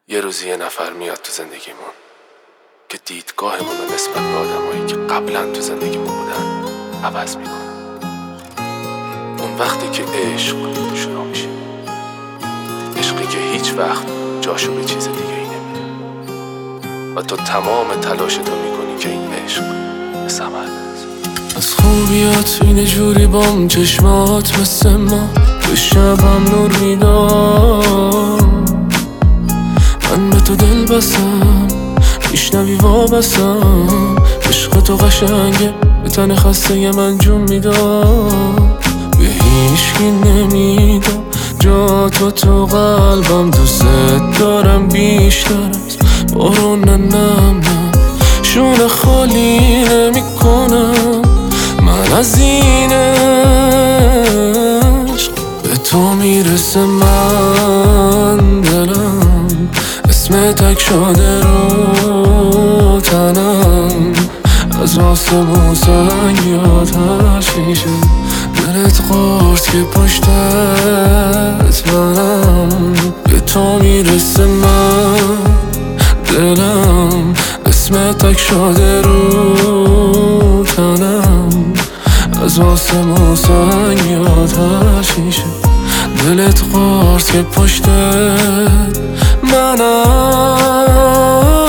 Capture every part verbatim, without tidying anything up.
یه روزی یه نفر میاد تو زندگیمون که دیدگاهمون رو نسبت به آدمایی که قبلا تو زندگیمون بودن عوض میکنه. اون وقتی که عشق شروع میشه، عشقی که هیچ وقت جاشو به چیز دیگه ای نمیره و تو تمام تلاشتو میکنی که این عشق به ثمر برسه. از خوبیات اینه جوری بام چشمات مثل ما به شبم نور میداد، من به تو دل بسم میشنوی وابسم، عشق تو قشنگه به تن خسته من جون میداد، به هیچکی نمیدم جا تو تو قلبم، دوست دارم بیشتر از بارون نم نم، شونه خالی نمی کنم من از این عشق، به تو میرسه من دلم اسم تک شده رو تنم، از آسمون سنگ یاد هر شیشه دلت قرص که پشتت منم، به تو میرسه من دلم اسم تک شده رو تنم، از آسمون سنگ یاد هر شیشه دلت قرص که پشتت منم.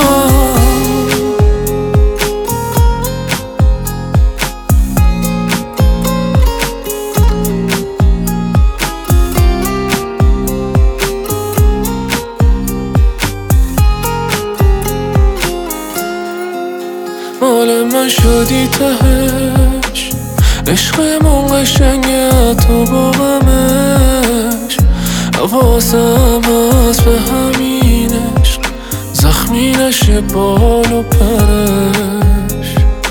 مال من شدی تهش، عشقمون قشنگه تو با غمش، حواسم هست به همین عشق زخمی نشه بال و پرش،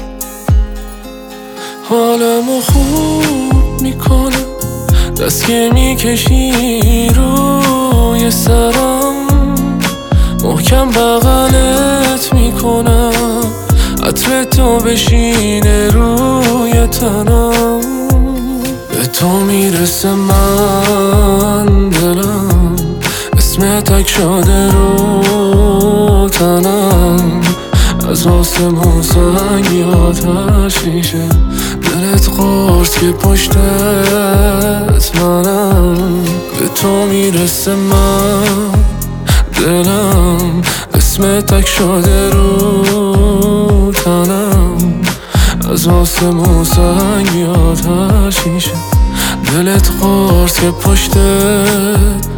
حالمو خوب میکنه دست که میکشی روی سرم، محکم بغلت میکنم عطر تو بشینه روی تنم، به تو میرسه من دلم اسم تک شده رو تنم، از آسمون سنگ یاد هر شیشه دلت قرص که پشتت منم، به تو میرسه من دلم اسم تک شده رو تنم، از آسمون سنگ یاد هر شیشه دلت قرص که پشتت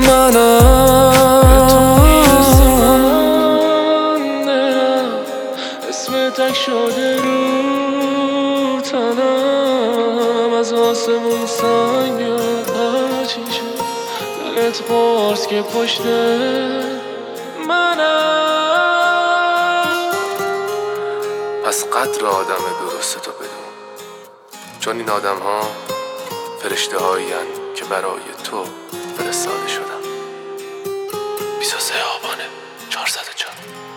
منم، اسم تک شده رو تنم، از آسمون سنگ یاد هر شیشه دلت قرص که پشتت منم. پس قدر آدم درست تو بدون، چون این آدم ها فرشته هایی که برای تو فرستاده شدن. بیست و سه آبان چهارصد و چهار